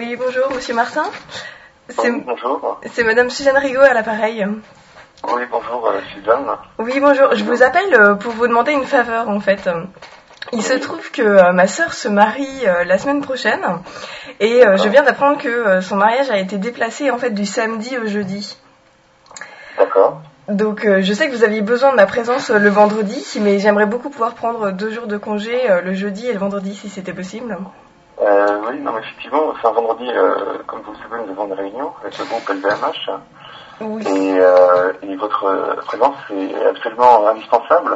Oui, bonjour, monsieur Martin. Bonjour. C'est madame Suzanne Rigaud à l'appareil. Oui, bonjour Suzanne. Oui, bonjour. Je vous appelle pour vous demander une faveur, en fait. Il se trouve que ma sœur se marie la semaine prochaine et je viens d'apprendre que son mariage a été déplacé, en fait, du samedi au jeudi. D'accord. Donc, je sais que vous aviez besoin de ma présence le vendredi, mais j'aimerais beaucoup pouvoir prendre 2 jours de congé, le jeudi et le vendredi, si c'était possible. Oui, non, mais effectivement, c'est un vendredi, comme vous le savez, nous avons une réunion avec le groupe LVMH. Oui. Et votre présence est absolument indispensable.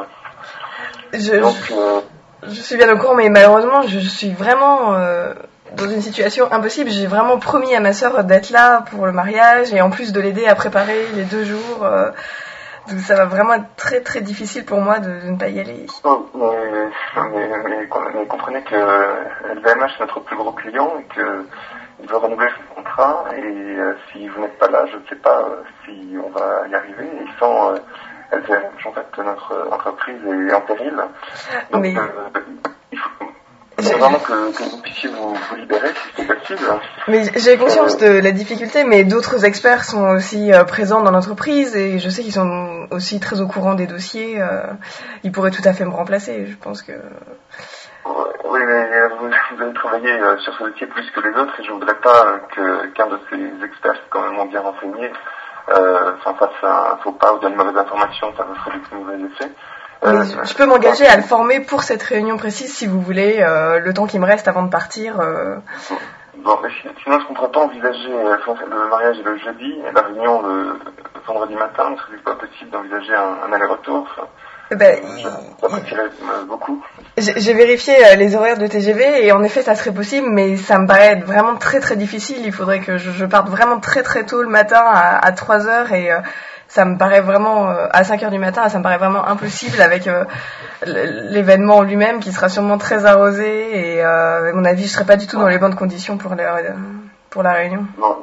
Je suis bien au courant, mais malheureusement, je suis vraiment dans une situation impossible. J'ai vraiment promis à ma sœur d'être là pour le mariage et en plus de l'aider à préparer les 2 jours. Donc ça va vraiment être très très difficile pour moi de ne pas y aller. Mais comprenez que LVMH est notre plus gros client et qu'il veut renouveler son contrat. Et si vous n'êtes pas là, je ne sais pas si on va y arriver. Et sans LVMH, en fait, notre entreprise est en péril. Donc, il faut vraiment que vous puissiez vous libérer si c'est possible. Mais j'ai conscience de la difficulté, mais d'autres experts sont aussi présents dans l'entreprise et je sais qu'ils sont aussi très au courant des dossiers. Ils pourraient tout à fait me remplacer, je pense que... Oui, mais vous avez travaillé sur ce dossier plus que les autres et je ne voudrais pas qu'un de ces experts quand même bien renseigné fasse un faux pas ou donne une mauvaise information, ça ferait du mauvais effet. Mais je peux m'engager à le former pour cette réunion précise si vous voulez, le temps qui me reste avant de partir. Bon, mais sinon, est-ce qu'on ne pourrait pas envisager le mariage le jeudi et la réunion le vendredi matin? Ne serait-il pas possible d'envisager un aller-retour? J'apprécierais beaucoup. J'ai vérifié les horaires de TGV et en effet ça serait possible, mais ça me paraît être vraiment très très difficile. Il faudrait que je parte vraiment très très tôt le matin à 3h et ça me paraît vraiment à 5h du matin, ça me paraît vraiment impossible avec l'événement lui-même qui sera sûrement très arrosé et à mon avis je serai pas du tout dans les bonnes conditions pour la réunion. Bon.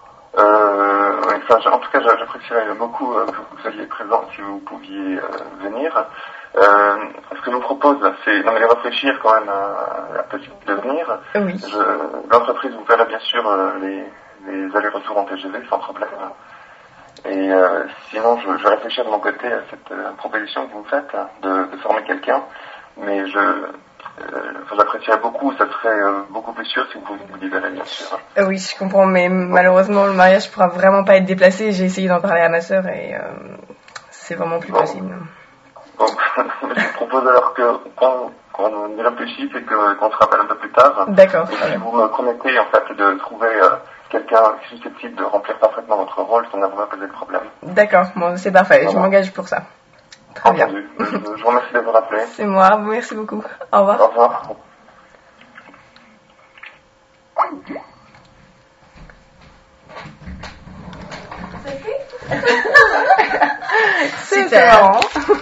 En tout cas, j'apprécierais beaucoup que vous soyez présent si vous pouviez venir. Ce que je vous propose, c'est de réfléchir quand même à la possibilité de venir. Oui. L'entreprise vous verra bien sûr les allers-retours en TGV sans problème. Et sinon, je vais réfléchir de mon côté à cette proposition que vous me faites de former quelqu'un. Mais j'apprécierais beaucoup, ça serait beaucoup plus sûr si vous pouviez vous libérer, bien sûr. Oui, je comprends, mais malheureusement, le mariage ne pourra vraiment pas être déplacé. J'ai essayé d'en parler à ma sœur et c'est vraiment plus possible. Bon, je vous propose alors qu'on y réfléchisse et qu'on se rappelle un peu plus tard. D'accord. Et si vous me promettez, en fait, de trouver quelqu'un susceptible de remplir parfaitement votre rôle, ça ne va pas poser de problème. D'accord, bon, c'est parfait, voilà. Je m'engage pour ça. Très Entendu. Bien. Je vous remercie de vous rappeler. C'est moi, merci beaucoup. Au revoir. Au revoir. C'est marrant.